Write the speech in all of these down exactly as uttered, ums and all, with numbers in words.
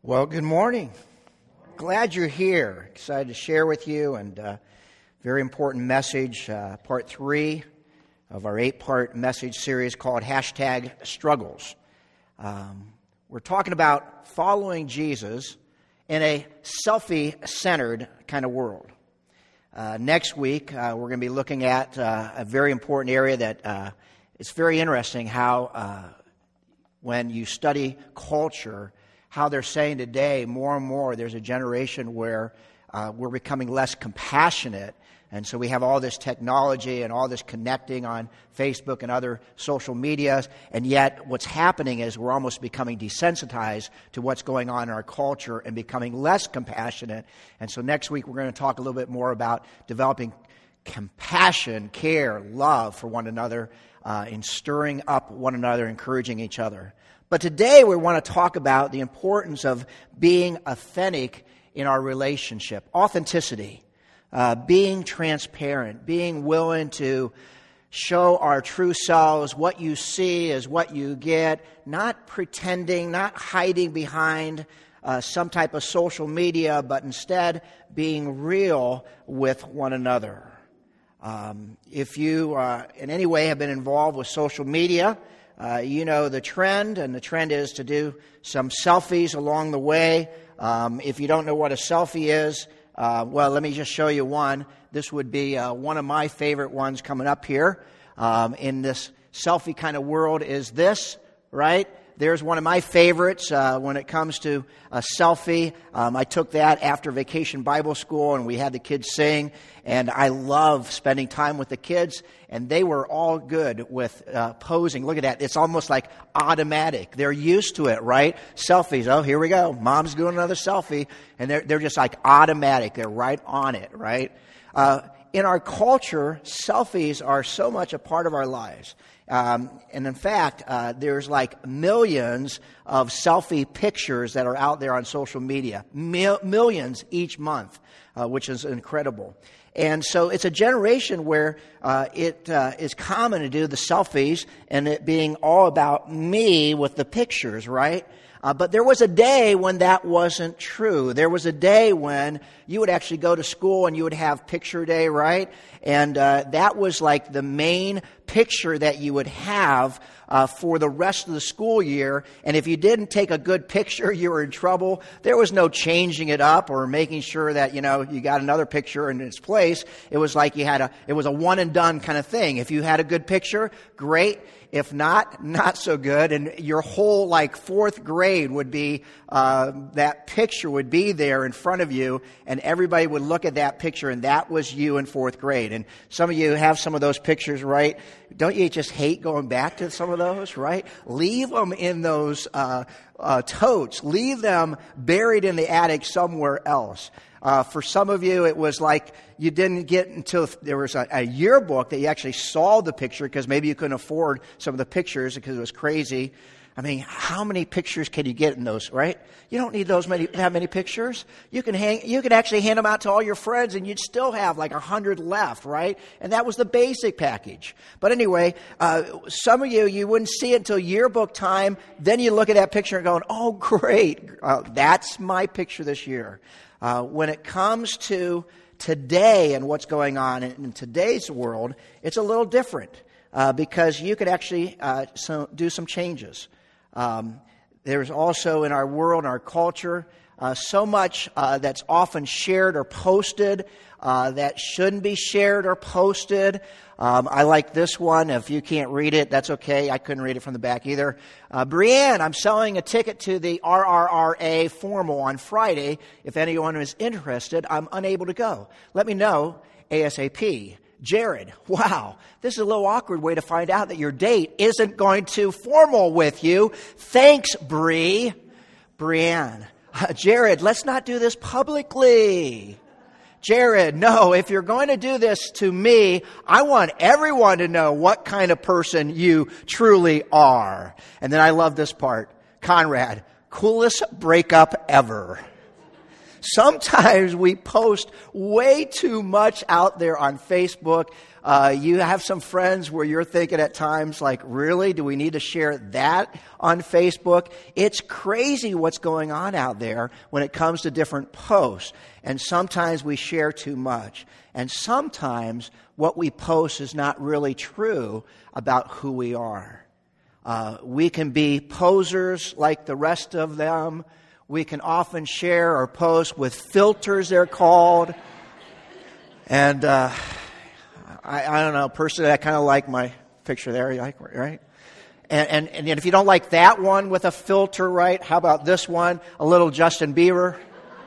Well, good morning. Glad you're here. Excited to share with you, and uh, very important message, uh, part three of our eight-part message series called Hashtag Struggles. Um, we're talking about following Jesus in a selfie-centered kind of world. Uh, next week, uh, we're going to be looking at uh, a very important area that uh, it's very interesting how uh, when you study culture, how they're saying today, more and more, there's a generation where uh, we're becoming less compassionate. And so we have all this technology and all this connecting on Facebook and other social medias. And yet what's happening is we're almost becoming desensitized to what's going on in our culture and becoming less compassionate. And so next week we're going to talk a little bit more about developing compassion, care, love for one another, uh, in stirring up one another, encouraging each other. But today we want to talk about the importance of being authentic in our relationship. Authenticity, uh, being transparent, being willing to show our true selves. What you see is what you get, not pretending, not hiding behind uh, some type of social media, but instead being real with one another. Um, if you uh, in any way have been involved with social media, Uh, you know the trend, and the trend is to do some selfies along the way. Um, if you don't know what a selfie is, uh, well, let me just show you one. This would be uh, one of my favorite ones coming up here. Um, in this selfie kind of world is this, right? There's one of my favorites uh, when it comes to a selfie. Um, I took that after Vacation Bible School, and we had the kids sing. And I love spending time with the kids, and they were all good with uh, posing. Look at that. It's almost like automatic. They're used to it, right? Selfies. Oh, here we go. Mom's doing another selfie. And they're, they're just like automatic. They're right on it, right? Uh, in our culture, selfies are so much a part of our lives. Um, and in fact, uh, there's like millions of selfie pictures that are out there on social media. Mil- millions each month, uh, which is incredible. And so it's a generation where uh, it uh, is common to do the selfies and it being all about me with the pictures, right? Uh, but there was a day when that wasn't true. There was a day when you would actually go to school and you would have picture day, right? And uh, that was like the main picture that you would have uh, for the rest of the school year. And if you didn't take a good picture, you were in trouble. There was no changing it up or making sure that, you know, you got another picture in its place. It was like you had a, it was a one and done kind of thing. If you had a good picture, great. If not, not so good. And your whole like fourth grade would be, uh, that picture would be there in front of you, and everybody would look at that picture, and that was you in fourth grade. And some of you have some of those pictures, right? Don't you just hate going back to some of those, right? Leave them in those uh, uh, totes. Leave them buried in the attic somewhere else. Uh, for some of you, it was like you didn't get until there was a, a yearbook that you actually saw the picture because maybe you couldn't afford some of the pictures because it was crazy. I mean, how many pictures can you get in those, right? You don't need those many, that many pictures. You can hang, you can actually hand them out to all your friends and you'd still have like a hundred left, right? And that was the basic package. But anyway, uh, some of you, you wouldn't see it until yearbook time. Then you look at that picture and going, oh, great. Uh, that's my picture this year. Uh, when it comes to today and what's going on in, in today's world, it's a little different uh, because you could actually uh, so, do some changes. Um, there's also in our world, in our culture, uh, so much uh, that's often shared or posted uh, that shouldn't be shared or posted. Um, I like this one. If you can't read it, that's okay. I couldn't read it from the back either. Uh, Brianne, I'm selling a ticket to the R R R A formal on Friday. If anyone is interested, I'm unable to go. Let me know ASAP. Jared, wow, this is a little awkward way to find out that your date isn't going to formal with you. Thanks, Bree. Brianne. Uh, Jared, let's not do this publicly. Jared, no, if you're going to do this to me, I want everyone to know what kind of person you truly are. And then I love this part. Conrad, coolest breakup ever. sometimes we post way too much out there on Facebook. Uh, you have some friends where you're thinking at times like, really, do we need to share that on Facebook? It's crazy what's going on out there when it comes to different posts. And sometimes we share too much. And sometimes what we post is not really true about who we are. Uh, we can be posers like the rest of them. We can often share or post with filters, they're called. And uh, I, I don't know, personally, I kind of like my picture there, you like, right? And, and, and if you don't like that one with a filter, right, how about this one, a little Justin Bieber?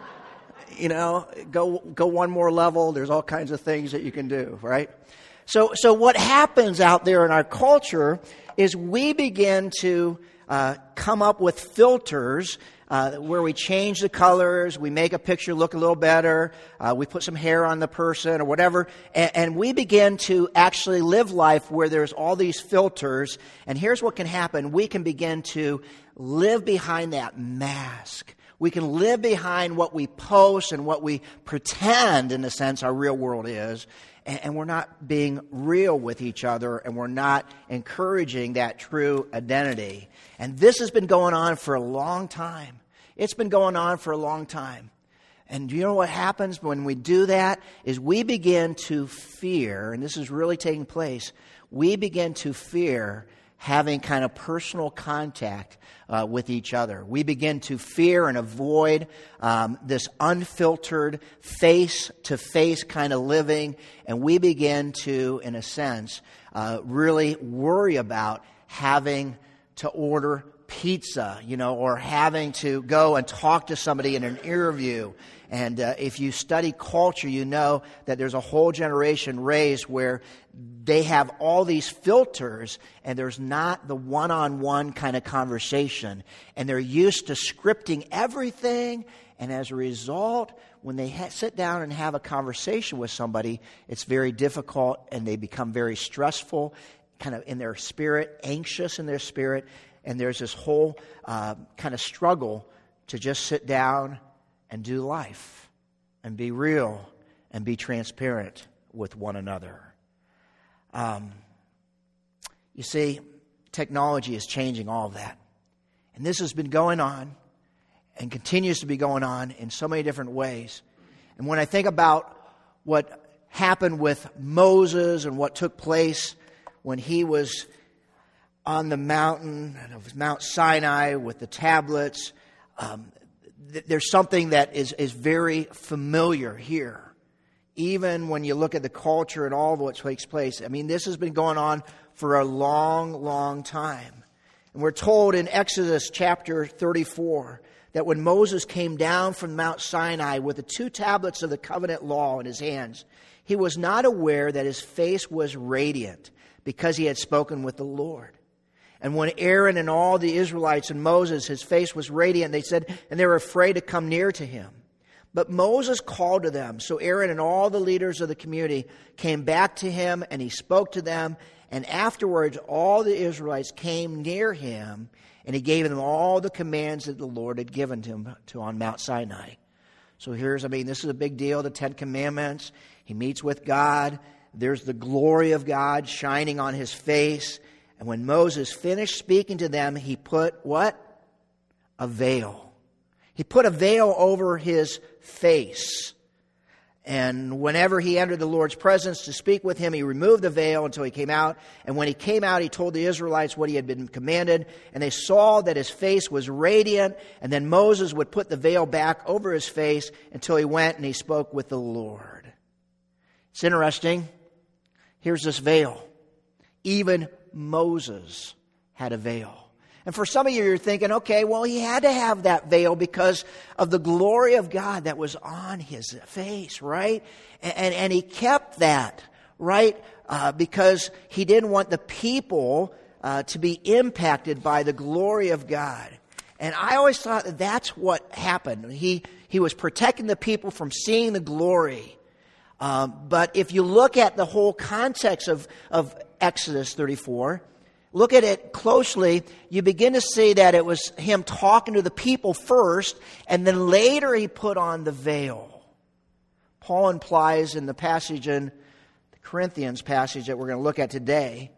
You know, go go one more level. There's all kinds of things that you can do, right? So, so what happens out there in our culture is we begin to uh, come up with filters uh, where we change the colors, we make a picture look a little better, uh, we put some hair on the person or whatever, and, and we begin to actually live life where there's all these filters. And here's what can happen. We can begin to live behind that mask. We can live behind what we post and what we pretend, in a sense, our real world is. And we're not being real with each other, and we're not encouraging that true identity. And this has been going on for a long time. It's been going on for a long time. And you know what happens when we do that is we begin to fear, and this is really taking place, we begin to fear having kind of personal contact uh, with each other. We begin to fear and avoid um, this unfiltered, face-to-face kind of living, and we begin to, in a sense, uh, really worry about having to order pizza, you know, or having to go and talk to somebody in an interview. And uh, if you study culture, you know that there's a whole generation raised where they have all these filters and there's not the one-on-one kind of conversation. And they're used to scripting everything. And as a result, when they ha- sit down and have a conversation with somebody, it's very difficult and they become very stressful, kind of in their spirit, anxious in their spirit. And there's this whole uh, kind of struggle to just sit down and do life and be real and be transparent with one another. Um, you see, technology is changing all of that. And this has been going on and continues to be going on in so many different ways. And when I think about what happened with Moses and what took place when he was on the mountain of Mount Sinai with the tablets, um, there's something that is, is very familiar here. Even when you look at the culture and all of what takes place. I mean, this has been going on for a long, long time. And we're told in Exodus chapter thirty-four that when Moses came down from Mount Sinai with the two tablets of the covenant law in his hands, he was not aware that his face was radiant because he had spoken with the Lord. And when Aaron and all the Israelites and Moses, his face was radiant, they said, and they were afraid to come near to him. But Moses called to them. So Aaron and all the leaders of the community came back to him, and he spoke to them. And afterwards, all the Israelites came near him, and he gave them all the commands that the Lord had given to him to on Mount Sinai. So here's, I mean, this is a big deal, the Ten Commandments. He meets with God. There's the glory of God shining on his face. And when Moses finished speaking to them, he put what? A veil. He put a veil over his face. And whenever he entered the Lord's presence to speak with him, he removed the veil until he came out. And when he came out, he told the Israelites what he had been commanded. And they saw that his face was radiant. And then Moses would put the veil back over his face until he went and he spoke with the Lord. It's interesting. Here's this veil. Even Moses had a veil. And for some of you, you're thinking, okay, well, he had to have that veil because of the glory of God that was on his face, right? And, and, and he kept that, right? Uh, because he didn't want the people uh, to be impacted by the glory of God. And I always thought that that's what happened. He, he was protecting the people from seeing the glory. Um, but if you look at the whole context of, of Exodus thirty-four, look at it closely, you begin to see that it was him talking to the people first, and then later he put on the veil. Paul implies in the passage in the Corinthians passage that we're going to look at today,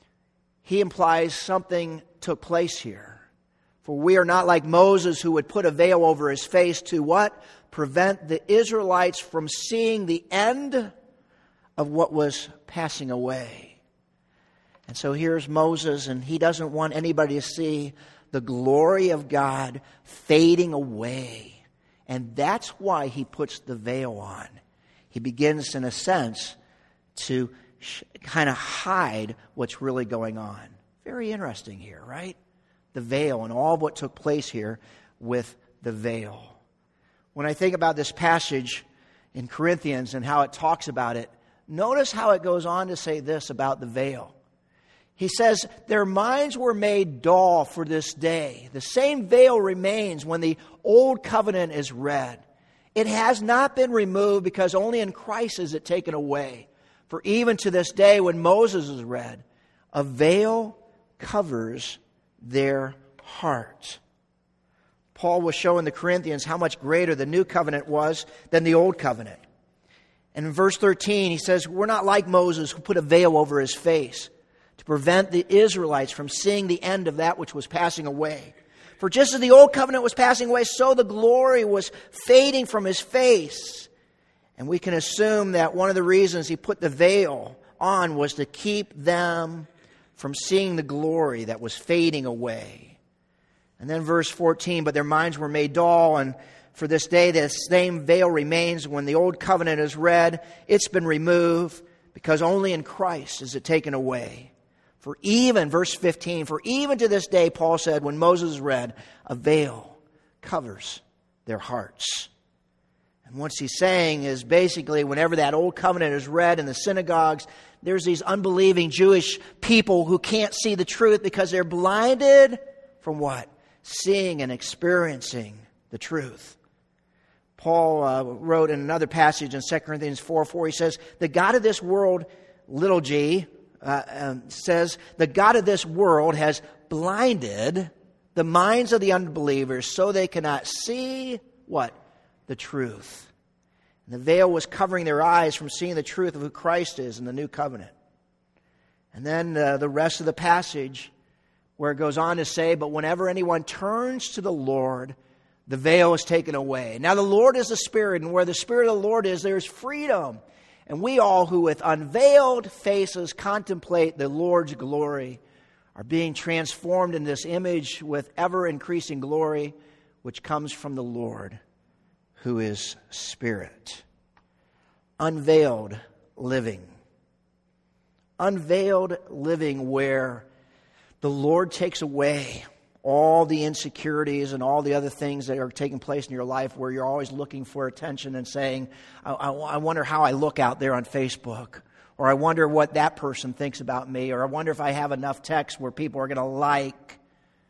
he implies something took place here. For we are not like Moses, who would put a veil over his face to what? Prevent the Israelites from seeing the end of what was passing away. And so here's Moses, and he doesn't want anybody to see the glory of God fading away. And that's why he puts the veil on. He begins, in a sense, to sh- kind of hide what's really going on. Very interesting here, right? The veil and all of what took place here with the veil. When I think about this passage in Corinthians and how it talks about it, notice how it goes on to say this about the veil. He says, their minds were made dull for this day. The same veil remains when the old covenant is read. It has not been removed because only in Christ is it taken away. For even to this day when Moses is read, a veil covers their heart. Paul was showing the Corinthians how much greater the new covenant was than the old covenant. And in verse thirteen, he says, we're not like Moses, who put a veil over his face to prevent the Israelites from seeing the end of that which was passing away. For just as the old covenant was passing away, so the glory was fading from his face. And we can assume that one of the reasons he put the veil on was to keep them from seeing the glory that was fading away. And then verse fourteen, but their minds were made dull, and for this day the same veil remains. When the old covenant is read, it's been removed, because only in Christ is it taken away. For even, verse fifteen, for even to this day, Paul said, when Moses is read, a veil covers their hearts. And what he's saying is basically whenever that old covenant is read in the synagogues, there's these unbelieving Jewish people who can't see the truth because they're blinded from what? Seeing and experiencing the truth. Paul uh, wrote in another passage in Second Corinthians four four, he says, the God of this world, little g, uh, um, says, the God of this world has blinded the minds of the unbelievers so they cannot see what? The truth. And the veil was covering their eyes from seeing the truth of who Christ is in the new covenant. And then uh, the rest of the passage where it goes on to say, but whenever anyone turns to the Lord, the veil is taken away. Now the Lord is the Spirit, and where the Spirit of the Lord is, there is freedom. And we all who with unveiled faces contemplate the Lord's glory are being transformed in this image with ever-increasing glory, which comes from the Lord, who is Spirit. Unveiled living. Unveiled living where the Lord takes away all the insecurities and all the other things that are taking place in your life where you're always looking for attention and saying, I, I, I wonder how I look out there on Facebook, or I wonder what that person thinks about me, or I wonder if I have enough text where people are going to like.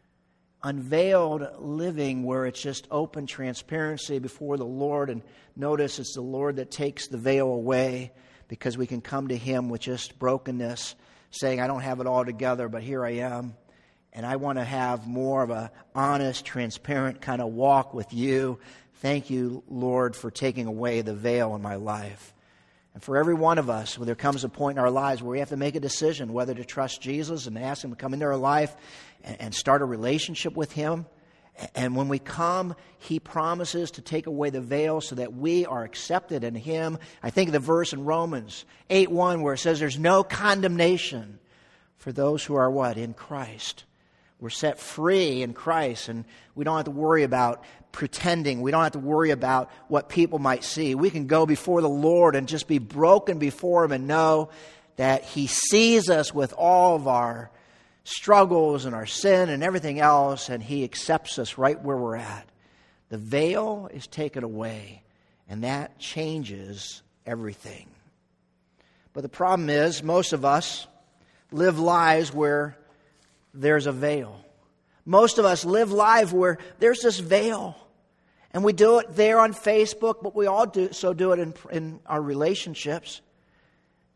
Unveiled living where it's just open transparency before the Lord, and notice it's the Lord that takes the veil away because we can come to Him with just brokenness, saying, I don't have it all together, but here I am. And I want to have more of an honest, transparent kind of walk with you. Thank you, Lord, for taking away the veil in my life. And for every one of us, when there comes a point in our lives where we have to make a decision whether to trust Jesus and ask Him to come into our life and, and start a relationship with Him. And when we come, He promises to take away the veil so that we are accepted in Him. I think of the verse in Romans eight one where it says there's no condemnation for those who are what? In Christ. We're set free in Christ, and we don't have to worry about pretending. We don't have to worry about what people might see. We can go before the Lord and just be broken before Him and know that He sees us with all of our struggles and our sin and everything else, and He accepts us right where we're at. The veil is taken away, and that changes everything. But the problem is, most of us live lives where there's a veil. Most of us live lives where there's this veil. And we do it there on Facebook, but we all do so do it in, in our relationships.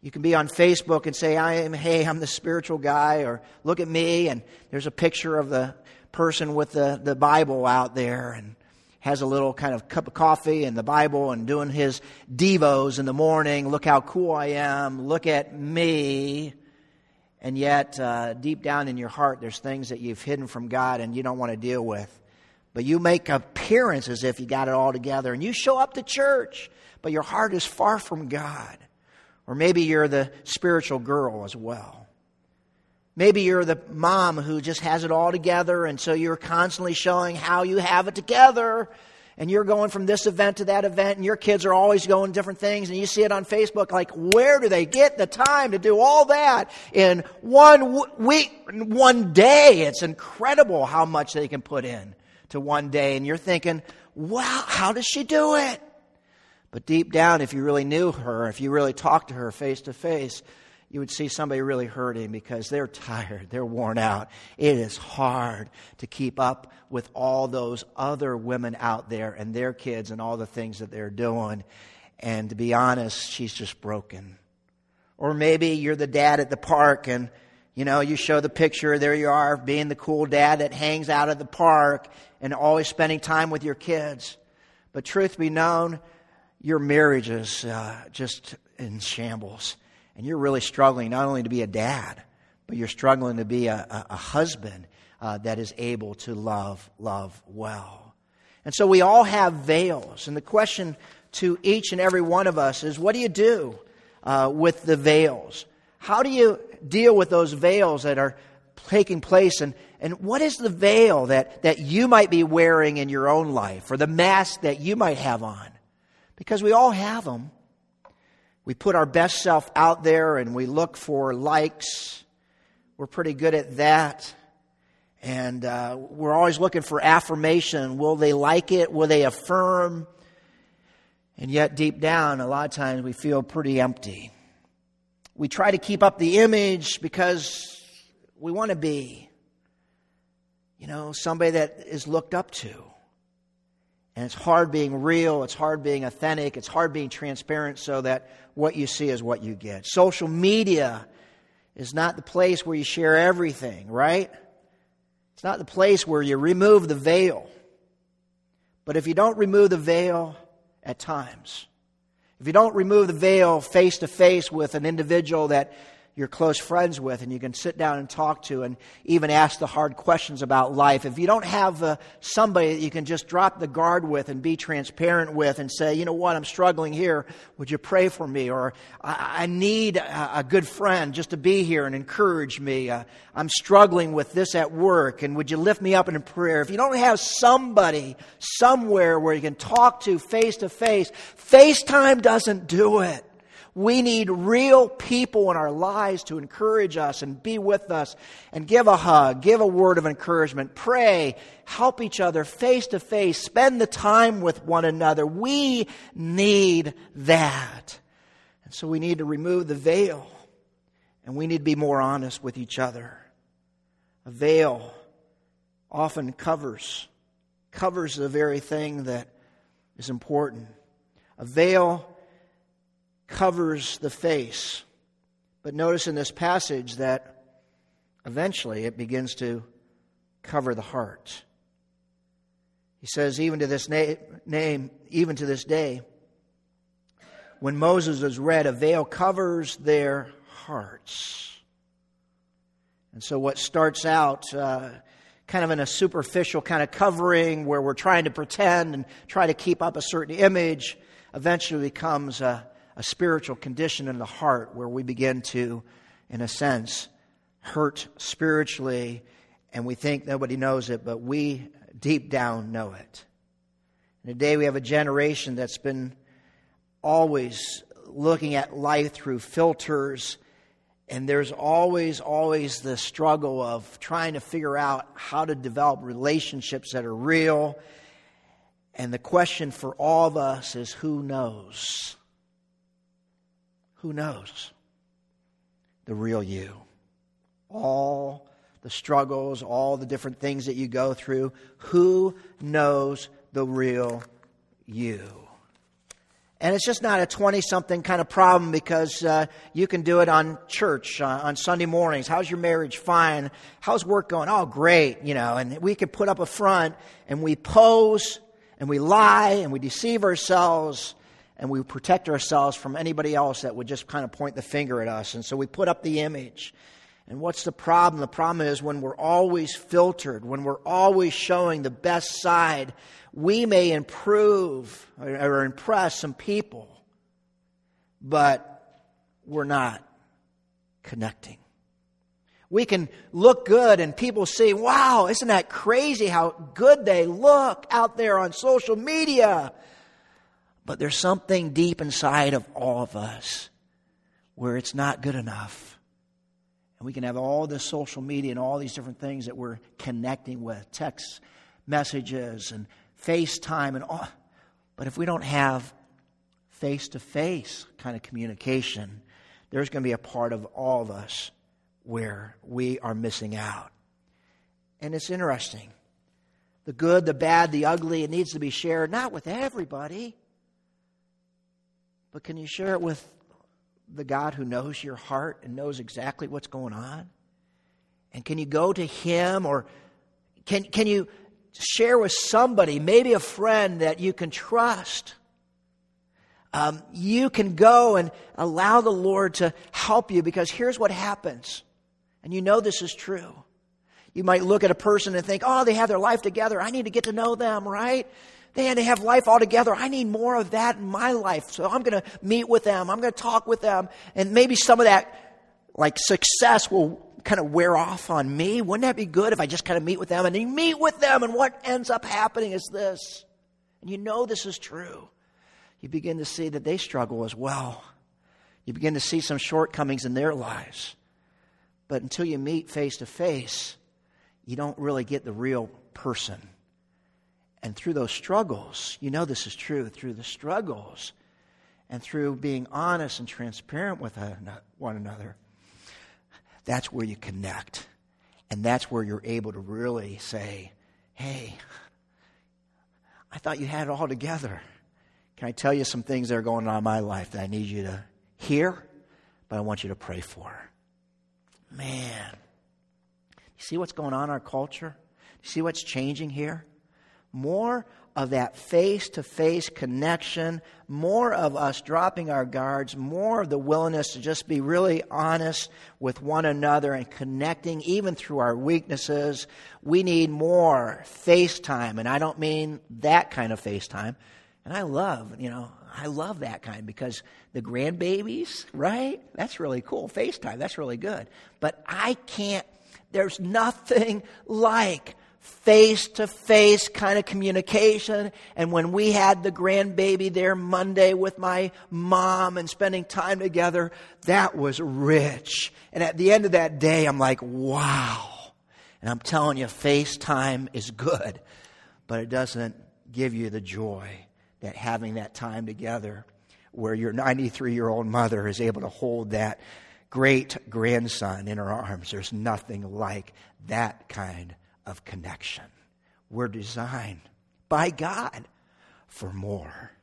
You can be on Facebook and say, I am, hey, I'm the spiritual guy, or look at me, and there's a picture of the person with the, the Bible out there and has a little kind of cup of coffee and the Bible and doing his devos in the morning. Look how cool I am. Look at me. And yet, uh, deep down in your heart, there's things that you've hidden from God and you don't want to deal with. But you make appearance as if you got it all together, and you show up to church, but your heart is far from God. Or maybe you're the spiritual girl as well. Maybe you're the mom who just has it all together, and so you're constantly showing how you have it together. And you're going from this event to that event, and your kids are always going different things, and you see it on Facebook, like, where do they get the time to do all that in one week, one day? It's incredible how much they can put in to one day. And you're thinking, wow, how does she do it? But deep down, if you really knew her, if you really talked to her face to face, you would see somebody really hurting because they're tired, they're worn out. It is hard to keep up with all those other women out there and their kids and all the things that they're doing. And to be honest, she's just broken. Or maybe you're the dad at the park, and you know, you show the picture, there you are, being the cool dad that hangs out at the park and always spending time with your kids. But truth be known, your marriage is uh, just in shambles. And you're really struggling not only to be a dad, but you're struggling to be a, a, a husband uh, that is able to love, love well. And so we all have veils. And the question to each and every one of us is, what do you do uh, with the veils? How do you deal with those veils that are taking place? And, and what is the veil that, that you might be wearing in your own life, or the mask that you might have on? Because we all have them. We put our best self out there and we look for likes. We're pretty good at that. And uh, we're always looking for affirmation. Will they like it? Will they affirm? And yet deep down, a lot of times we feel pretty empty. We try to keep up the image because we want to be, you know, somebody that is looked up to. And it's hard being real, it's hard being authentic, it's hard being transparent so that what you see is what you get. Social media is not the place where you share everything, right? It's not the place where you remove the veil. But if you don't remove the veil at times, if you don't remove the veil face to face with an individual that you're close friends with and you can sit down and talk to and even ask the hard questions about life, if you don't have uh, somebody that you can just drop the guard with and be transparent with and say, you know what, I'm struggling here, would you pray for me? Or I, I need a, a good friend just to be here and encourage me. Uh, I'm struggling with this at work, and would you lift me up in a prayer? If you don't have somebody somewhere where you can talk to face to face, FaceTime doesn't do it. We need real people in our lives to encourage us and be with us and give a hug, give a word of encouragement, pray, help each other face to face, spend the time with one another. We need that. And so we need to remove the veil, and we need to be more honest with each other. A veil often covers, covers the very thing that is important. A veil covers the face. But notice in this passage that eventually it begins to cover the heart. He says, even to this na- name, even to this day, when Moses is read, a veil covers their hearts. And so what starts out uh, kind of in a superficial kind of covering where we're trying to pretend and try to keep up a certain image, eventually becomes a A spiritual condition in the heart where we begin to, in a sense, hurt spiritually, and we think nobody knows it, but we deep down know it. And today we have a generation that's been always looking at life through filters, and there's always, always the struggle of trying to figure out how to develop relationships that are real. And the question for all of us is, who knows? Who knows the real you? All the struggles, all the different things that you go through. Who knows the real you? And it's just not a twenty-something kind of problem because uh, you can do it on church, uh, on Sunday mornings. How's your marriage? Fine. How's work going? Oh, great. You know, and we can put up a front and we pose and we lie and we deceive ourselves and we protect ourselves from anybody else that would just kind of point the finger at us. And so we put up the image. And what's the problem? The problem is when we're always filtered, when we're always showing the best side, we may improve or impress some people, but we're not connecting. We can look good and people say, wow, isn't that crazy how good they look out there on social media? But there's something deep inside of all of us where it's not good enough. And we can have all this social media and all these different things that we're connecting with, text messages and FaceTime and all. But if we don't have face-to-face kind of communication, there's going to be a part of all of us where we are missing out. And it's interesting. The good, the bad, the ugly, it needs to be shared, not with everybody, but can you share it with the God who knows your heart and knows exactly what's going on? And can you go to Him, or can can you share with somebody, maybe a friend that you can trust? Um, you can go and allow the Lord to help you, because here's what happens. And you know this is true. You might look at a person and think, oh, they have their life together. I need to get to know them, right? They they have life all together. I need more of that in my life. So I'm going to meet with them. I'm going to talk with them. And maybe some of that like success will kind of wear off on me. Wouldn't that be good if I just kind of meet with them? And you meet with them, and what ends up happening is this. And you know this is true. You begin to see that they struggle as well. You begin to see some shortcomings in their lives. But until you meet face to face, you don't really get the real person. And through those struggles, you know this is true, through the struggles and through being honest and transparent with one another, that's where you connect. And that's where you're able to really say, hey, I thought you had it all together. Can I tell you some things that are going on in my life that I need you to hear, but I want you to pray for? Man, you see what's going on in our culture? You see what's changing here? More of that face-to-face connection, more of us dropping our guards, more of the willingness to just be really honest with one another and connecting even through our weaknesses. We need more FaceTime, and I don't mean that kind of FaceTime. And I love, you know, I love that kind, because the grandbabies, right? That's really cool. FaceTime, that's really good. But I can't, there's nothing like face-to-face kind of communication. And when we had the grandbaby there Monday with my mom and spending time together, that was rich. And at the end of that day, I'm like, wow. And I'm telling you, FaceTime is good, but it doesn't give you the joy that having that time together where your ninety-three-year-old mother is able to hold that great grandson in her arms. There's nothing like that kind of connection. We're designed by God for more.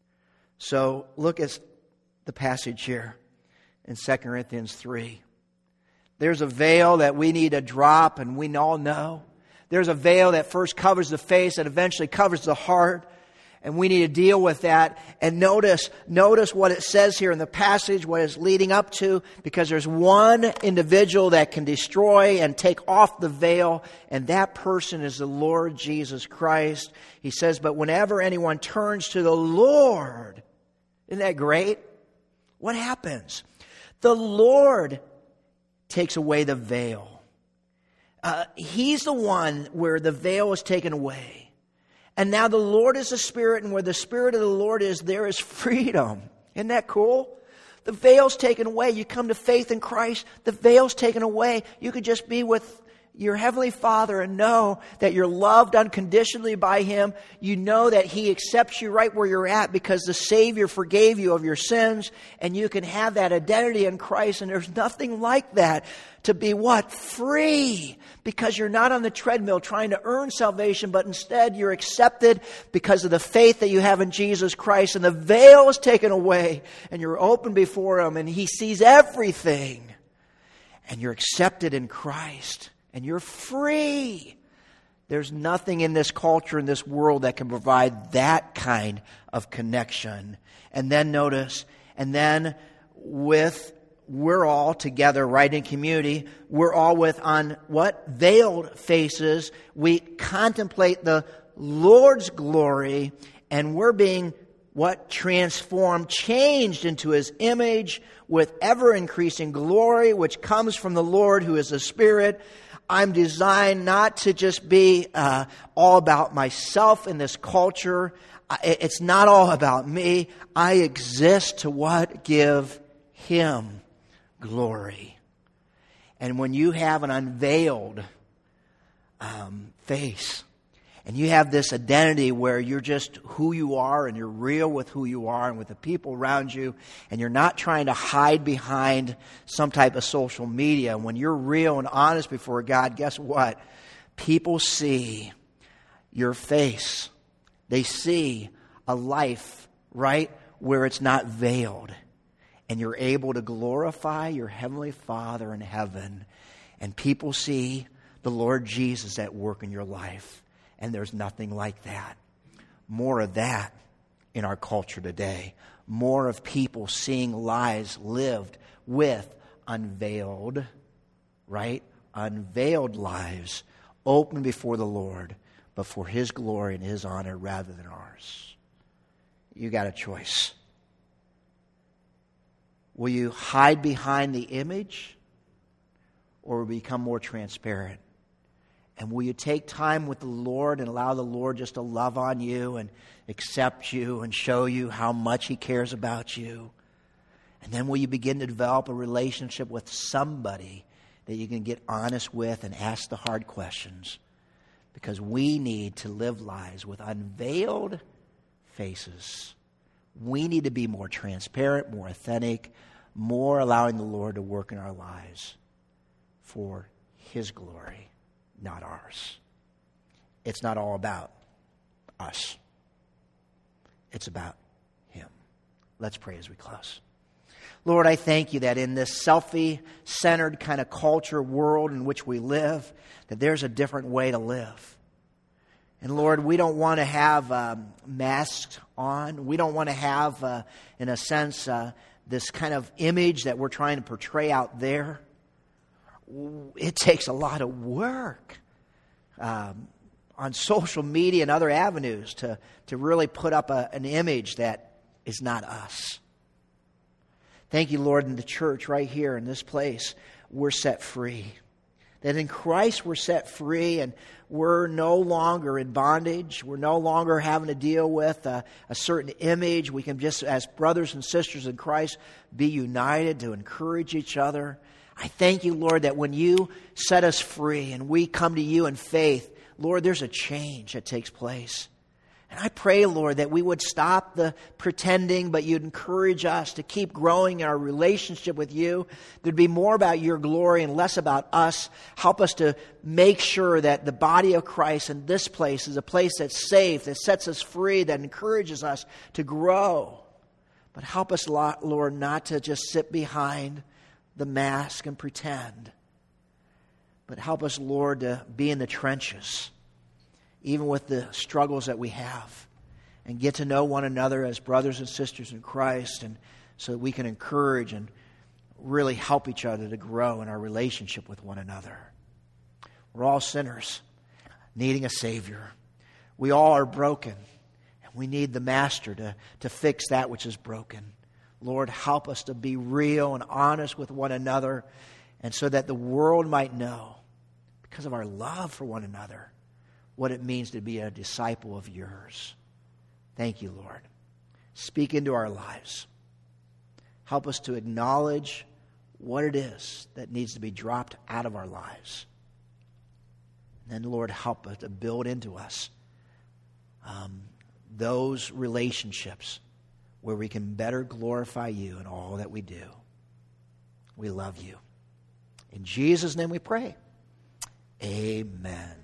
So look at the passage here in Second Corinthians three. There's a veil that we need to drop, and we all know. There's a veil that first covers the face, that eventually covers the heart. And we need to deal with that. And notice, notice what it says here in the passage, what it's leading up to, because there's one individual that can destroy and take off the veil, and that person is the Lord Jesus Christ. He says, but whenever anyone turns to the Lord, isn't that great? What happens? The Lord takes away the veil. Uh, he's the one where the veil is taken away. And now the Lord is the Spirit, and where the Spirit of the Lord is, there is freedom. Isn't that cool? The veil's taken away. You come to faith in Christ, the veil's taken away. You could just be with your Heavenly Father and know that you're loved unconditionally by Him. You know that He accepts you right where you're at because the Savior forgave you of your sins, and you can have that identity in Christ. And there's nothing like that to be what? Free. Because you're not on the treadmill trying to earn salvation, but instead you're accepted because of the faith that you have in Jesus Christ. And the veil is taken away and you're open before Him and He sees everything. And you're accepted in Christ. And you're free. There's nothing in this culture, in this world, that can provide that kind of connection. And then notice, and then with, we're all together, right, in community, we're all with on what? Veiled faces. We contemplate the Lord's glory, and we're being, what? Transformed, changed into His image with ever-increasing glory, which comes from the Lord who is the Spirit. I'm designed not to just be uh, all about myself in this culture. It's not all about me. I exist to what? Give Him glory. And when you have an unveiled um, face, and you have this identity where you're just who you are and you're real with who you are and with the people around you, and you're not trying to hide behind some type of social media. When you're real and honest before God, guess what? People see your face. They see a life, right, where it's not veiled. And you're able to glorify your Heavenly Father in heaven. And people see the Lord Jesus at work in your life. And there's nothing like that. More of that in our culture today. More of people seeing lives lived with unveiled, right? Unveiled lives open before the Lord, but for His glory and His honor rather than ours. You got a choice. Will you hide behind the image, or will you become more transparent? And will you take time with the Lord and allow the Lord just to love on you and accept you and show you how much He cares about you? And then will you begin to develop a relationship with somebody that you can get honest with and ask the hard questions? Because we need to live lives with unveiled faces. We need to be more transparent, more authentic, more allowing the Lord to work in our lives for His glory. Not ours. It's not all about us. It's about Him. Let's pray as we close. Lord, I thank You that in this selfie-centered kind of culture world in which we live, that there's a different way to live. And Lord, we don't want to have um, masks on. We don't want to have, uh, in a sense, uh, this kind of image that we're trying to portray out there. It takes a lot of work um, on social media and other avenues to, to really put up a, an image that is not us. Thank You, Lord, in the church right here in this place, we're set free. That in Christ we're set free and we're no longer in bondage. We're no longer having to deal with a, a certain image. We can just, as brothers and sisters in Christ, be united to encourage each other. I thank You, Lord, that when You set us free and we come to You in faith, Lord, there's a change that takes place. And I pray, Lord, that we would stop the pretending, but You'd encourage us to keep growing in our relationship with You. There'd be more about Your glory and less about us. Help us to make sure that the body of Christ in this place is a place that's safe, that sets us free, that encourages us to grow. But help us, Lord, not to just sit behind the mask and pretend. But help us, Lord, to be in the trenches, even with the struggles that we have, and get to know one another as brothers and sisters in Christ, and so that we can encourage and really help each other to grow in our relationship with one another. We're all sinners, needing a Savior. We all are broken, and we need the Master to, to fix that which is broken. Lord, help us to be real and honest with one another, and so that the world might know, because of our love for one another, what it means to be a disciple of Yours. Thank You, Lord. Speak into our lives. Help us to acknowledge what it is that needs to be dropped out of our lives. And then, Lord, help us to build into us um, those relationships where we can better glorify you in all that we do. We love you. In Jesus' name we pray. Amen.